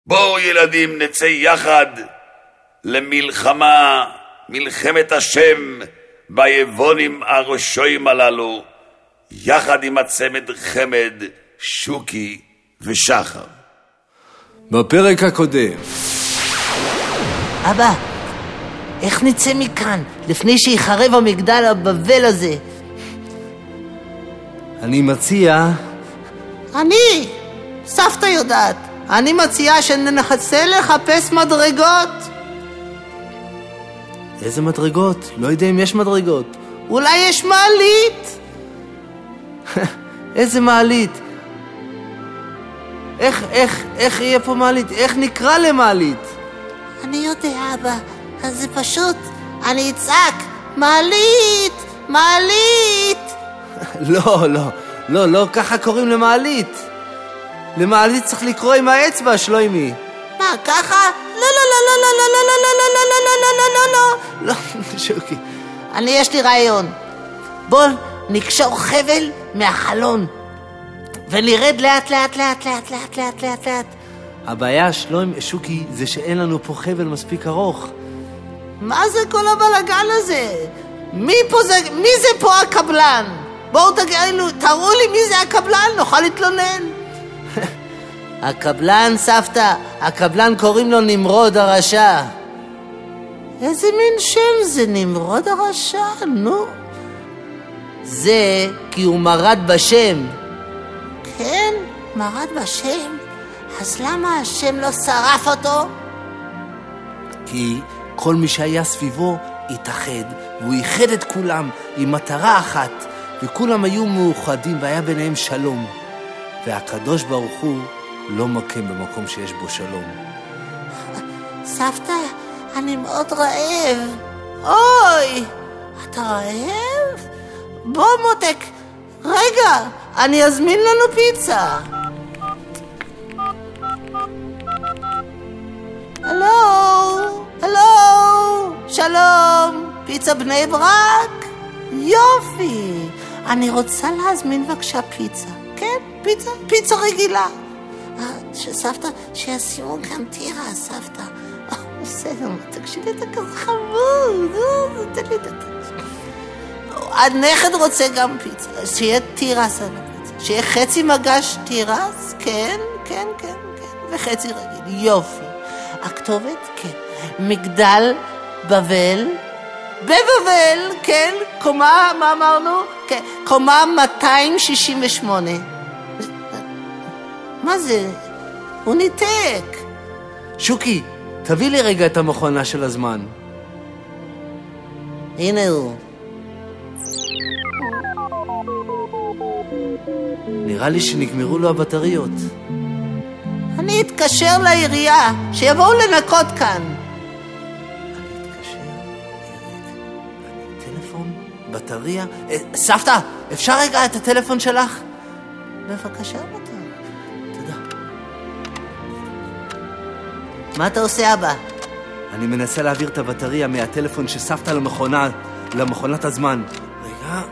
בואו ילדים נצא יחד למלחמה, מלחמת השם ביבונים הראשויים הללו, יחד עם הצמד חמד, שוקי ושחר. בפרק הקודם. אבא, איך נצא מכאן לפני שיחרב המגדל הבבל הזה? אני מציע... סבתא יודעת. אני מציעה שננסה לחפש מדרגות. איזה מדרגות? לא יודע אם יש מדרגות. אולי יש מעלית. איזה מעלית? איך יהיה פה מעלית? איך נקרא למעלית? אני יודע, אבא. אז זה פשוט. אני אצעק, מעלית, מעלית. לא, ככה קוראים למעלית. למעלית צריך לקרוא עם האצבע, שלוימי. מה, ככה? לא, שוקי. יש לי רעיון. בוא נקשור חבל מהחלון ונרד לאט. הבעיה, שוקי, זה שאין לנו פה חבל מספיק ארוך. מה זה כל הבלגן הזה? מי זה פה הקבלן? בואו תראו לי מי זה הקבלן, נוכל להתלונן. הקבלן, סבתא, הקבלן קוראים לו נמרוד הרשע. איזה מין שם זה נמרוד הרשע? נו. זה כי הוא מרד בשם. כן, מרד בשם. אז למה השם לא שרף אותו? כי כל מי שהיה סביבו התאחד, והוא ייחד את כולם עם מטרה אחת, וכולם היו מאוחדים והיה ביניהם שלום. והקדוש ברוך הוא לא מקם במקום שיש בו שלום. סבתא, אני מאוד רעב. אוי, אתה רעב? בוא מותק, רגע, אני אזמין לנו פיצה. הלו, שלום, פיצה בני ברק? יופי, אני רוצה להזמין בבקשה פיצה. כן, פיצה רגילה. סבתא, שישימו גם טירה, סבתא. בסדר, תקשיב לי, אתה כזה חמוד. תן לי את הפיצה. הנכד רוצה גם פיצה. שיהיה טירס על הפיצה. שיהיה חצי מגש טירס, כן, וחצי רגיל. יופי. הכתובת, כן. מגדל בבל. בבבל, כן. קומה, מה אמרנו? כן. קומה 268. מה זה? הוא ניתק. שוקי, תביא לי רגע את המכונה של הזמן. הנה הוא. נראה לי שנגמרו לו הבטריות. אני אתקשר לעירייה, שיבואו לנקות כאן. טלפון? בטריה? סבתא, אפשר רגע את הטלפון שלך? בבקשה, בטח. תודה. מה אתה עושה, אבא? אני מנסה להעביר את הבטריה מהטלפון שסבתא למכונת הזמן. רגע.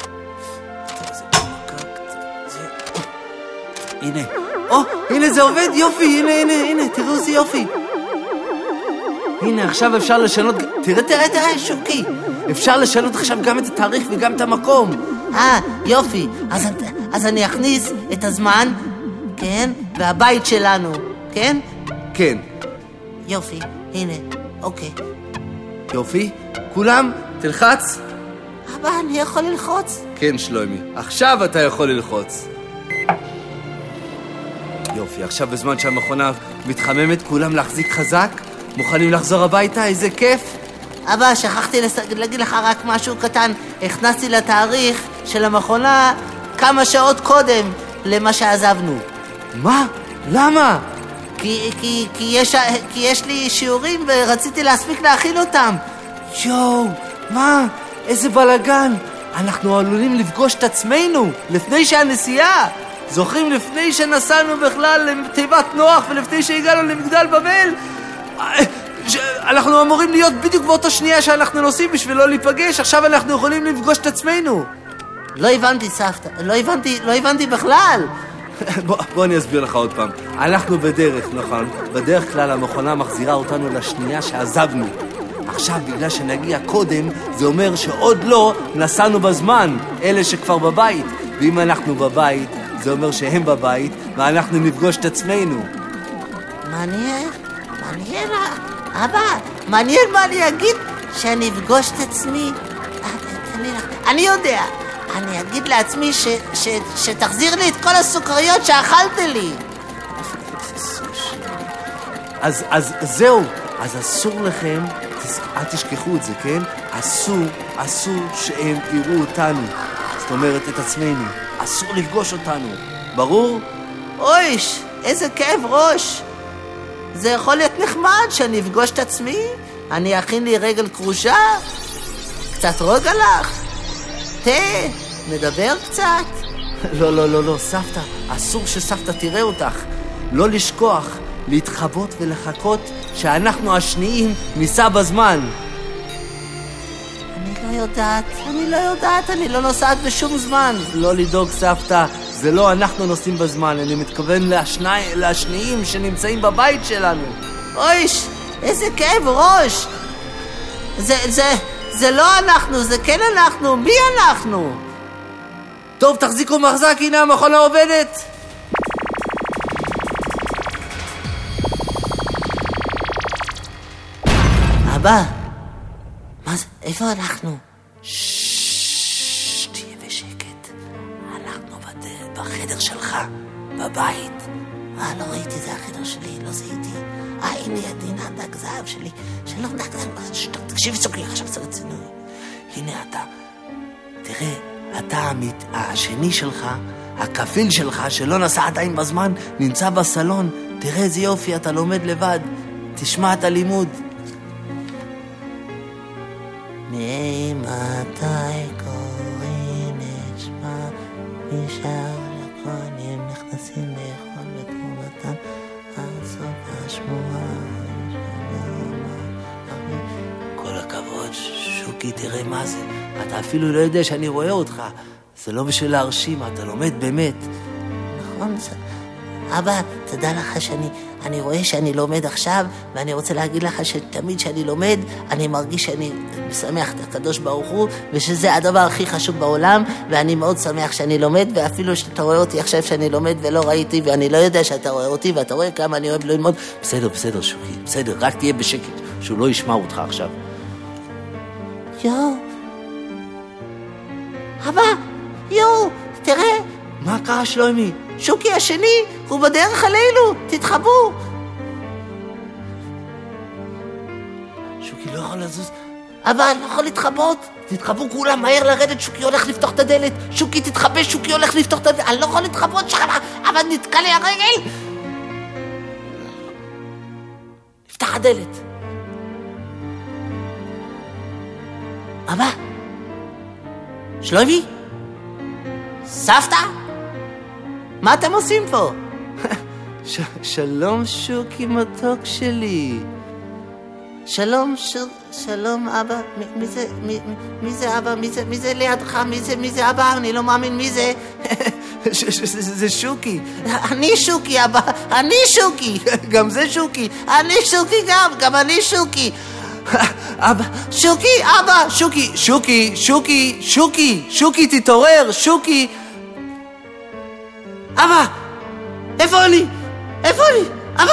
הנה. הנה זה עובד, יופי, הנה, תראו איזה יופי. הנה, עכשיו אפשר לשנות, תראה, שוקי. אפשר לשנות עכשיו גם את התאריך וגם את המקום. יופי. אז אני אכניס את הזמן, כן? והבית שלנו, כן? כן. יופי, הנה, אוקיי. יופי, כולם, תלחץ. אבא, אני יכול ללחוץ? כן, שלוימי, עכשיו אתה יכול ללחוץ. יופי, עכשיו בזמן שהמכונה מתחממת, כולם להחזיק חזק, מוכנים לחזור הביתה, איזה כיף. אבא, שכחתי להגיד לך רק משהו קטן. הכנסתי לתאריך של המכונה כמה שעות קודם למה שעזבנו. מה? למה? כי יש לי שיעורים ורציתי להספיק להכין אותם. מה? איזה בלגן. אנחנו עלולים לפגוש את עצמנו לפני שהנסיעה. זוכרים לפני שנסענו בכלל לתיבת נוח ולפני שהגענו למגדל בבל? אנחנו אמורים להיות בדיוק באותה שנייה שאנחנו נוסעים בשביל לא להיפגש. עכשיו אנחנו יכולים לפגוש את עצמנו. לא הבנתי, סבתא. לא הבנתי בכלל. בוא אני אסביר לך עוד פעם. אנחנו בדרך, נכון? בדרך כלל המכונה מחזירה אותנו לשנייה שעזבנו. עכשיו, בגלל שנגיע קודם, זה אומר שעוד לא נסענו בזמן, אלה שכבר בבית. ואם אנחנו בבית, זה אומר שהם בבית, ואנחנו נפגוש את עצמנו. מעניין, אבא, מעניין מה אני אגיד שאני אפגוש את עצמי. אני יודע, אני אגיד לעצמי שתחזיר לי את כל הסוכריות שאכלת לי. אז זהו, אז אסור לכם, אל תשכחו את זה, כן? אסור שהם יראו אותנו, זאת אומרת את עצמנו, אסור לפגוש אותנו, ברור? אוי, איזה כאב ראש. זה יכול להיות נחמד שאני אפגוש את עצמי, אני אכין לי רגל קרושה, קצת רוגע לך, נדבר קצת. לא, סבתא, אסור שסבתא תראה אותך. לא לשכוח, להתחבות ולחכות שאנחנו השניים ניסע בזמן. אני לא יודעת, אני לא נוסעת בשום זמן. לא לדאוג סבתא, זה לא אנחנו נוסעים בזמן, אני מתכוון לשניים שנמצאים בבית שלנו. אוי, איזה כאב ראש. זה לא אנחנו, זה כן אנחנו. מי אנחנו? טוב, תחזיקו מחזק, הנה המכונה עובדת. אבא, מה זה? איפה אנחנו? תהיה בשקט. אנחנו בחדר שלך, בבית. לא ראיתי, זה החדר שלי, לא זיהיתי. הנה ידינה, דג זהב שלי. שלום, דג זהב. תקשיבי סוכי, עכשיו זה רציני. הנה אתה. תראה, אתה השני שלך, הכפיל שלך, שלא נסע עדיין בזמן, נמצא בסלון. תראה איזה יופי, אתה לומד לבד. תשמע את הלימוד. ממתי קוראים את שמה, משאר לקונים נכנסים לאכול בתרומתם, עד סוף השמועה. כל הכבוד, שוקי, תראה מה זה. אתה אפילו לא יודע שאני רואה אותך. זה לא בשביל להרשים, אתה לומד באמת. נכון, אבא, תדע לך אני רואה שאני לומד עכשיו, ואני רוצה להגיד לך שתמיד שאני לומד, אני מרגיש שאני משמח את הקדוש ברוך הוא, ושזה הדבר הכי חשוב בעולם, ואני מאוד שמח שאני לומד, ואפילו שאתה רואה אותי עכשיו שאני לומד ולא ראיתי, ואני לא יודע שאתה רואה אותי, ואתה רואה כמה אני אוהב ללמוד. בסדר, שוקי, בסדר, רק תהיה בשקט, שהוא לא ישמע אותך עכשיו. אבא, תראה. מה קרה שלומי? שוקי השני, הוא בדרך עלינו, תתחבאו. שוקי לא יכול לזוז. אבל לא יכול להתחבות. תתחבאו כולם, מהר לרדת, שוקי הולך לפתוח את הדלת. שוקי תתחבא, שוקי הולך לפתוח את הדלת. אני לא יכול להתחבות שם, אבל נתקע לי הרגל. נפתח הדלת. אבא, שלומי? סבתא? מה אתם עושים פה? שלום שוקי מתוק שלי. שלום אבא. מי זה אבא? מי זה לידך? מי זה אבא? אני לא מאמין מי זה. זה שוקי. אני שוקי אבא. אני שוקי. גם זה שוקי. אני שוקי גם אני שוקי. אבא, שוקי, אבא. שוקי, תתעורר, שוקי. אבא, איפה אני? אבא.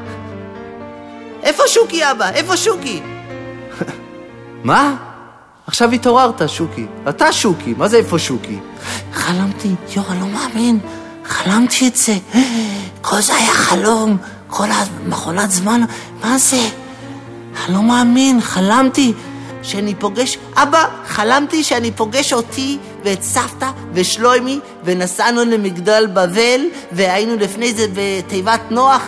איפה שוקי, אבא? איפה שוקי? מה? עכשיו התעוררת, שוקי. אתה שוקי, מה זה איפה שוקי? חלמתי, אני לא מאמין. חלמתי את זה. כל זה היה חלום. כל המכונת זמן. מה זה? אני לא מאמין, חלמתי שאני פוגש, אבא, חלמתי שאני פוגש אותי ואת סבתא ושלומי, ונסענו למגדל בבל, והיינו לפני זה בתיבת נוח.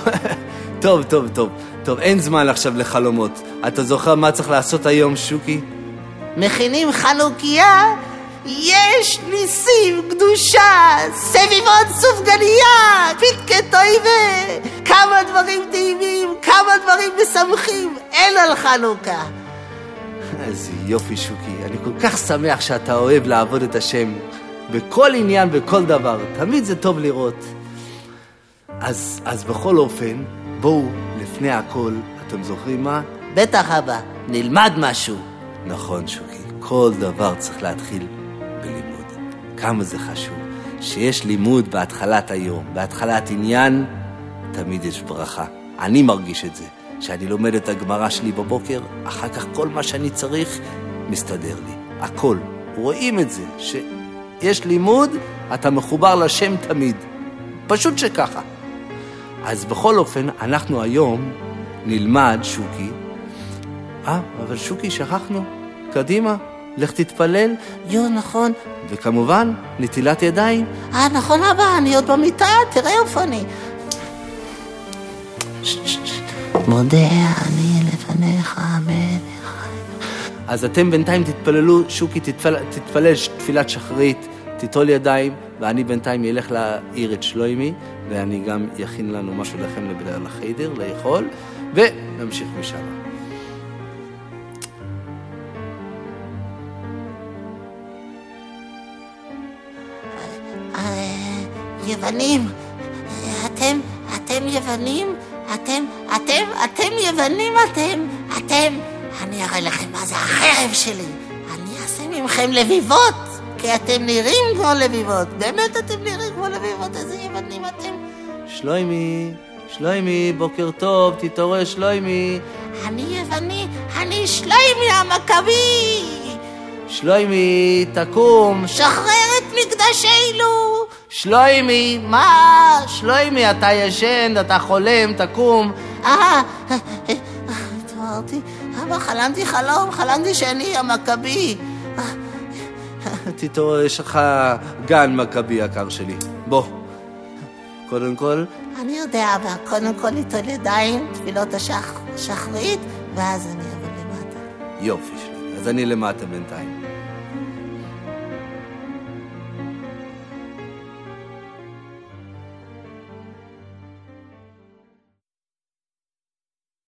טוב, אין זמן עכשיו לחלומות. אתה זוכר מה צריך לעשות היום, שוקי? מכינים חנוכיה, יש ניסים, קדושה, סביבות סופגניה, פתקי טויבה, כמה דברים טעימים, כמה דברים משמחים, אין על חנוכה. איזה יופי, שוקי. אני כל כך שמח שאתה אוהב לעבוד את השם. בכל עניין, בכל דבר. תמיד זה טוב לראות. אז בכל אופן, בואו, לפני הכל, אתם זוכרים מה? בטח אבא, נלמד משהו. נכון, שוקי. כל דבר צריך להתחיל בלימוד. כמה זה חשוב. שיש לימוד בהתחלת היום, בהתחלת עניין, תמיד יש ברכה. אני מרגיש את זה. שאני לומד את הגמרא שלי בבוקר, אחר כך כל מה שאני צריך מסתדר לי. הכל. רואים את זה, שיש לימוד, אתה מחובר לשם תמיד. פשוט שככה. אז בכל אופן, אנחנו היום נלמד, שוקי. אבל שוקי, שכחנו. קדימה, לך תתפלל. נכון. וכמובן, נטילת ידיים. נכון אבא, אני עוד במיטה, תראה איפה אני. מודה אני לפניך המלך. אז אתם בינתיים תתפללו, שוקי תתפלל תפילת שחרית, תיטול ידיים, ואני בינתיים ילך להעיר את שלוימי, ואני גם יכין לנו משהו לכם לחדר, לאכול, ונמשיך משם. יוונים, אתם יוונים? אתם יוונים, אתם. אני אראה לכם מה זה החרב שלי. אני אעשה ממכם לביבות, כי אתם נראים כמו לביבות. באמת אתם נראים כמו לביבות, איזה יוונים אתם. שלוימי, בוקר טוב, תתעורר שלוימי. אני יווני, אני שלוימי המכבי. שלוימי, תקום. שחרר את מקדשנו. שלוימי, מה? שלוימי, אתה ישן, אתה חולם, תקום. התעוררתי, אבא, חלמתי שאני המכבי. תתעורר, יש לך גן מכבי יקר שלי. בוא. קודם כל. אני יודע, אבא, קודם כל ליטול ידיים, תפילות השחרית, ואז אני אבוא למטה. יופי שלי, אז אני למטה בינתיים.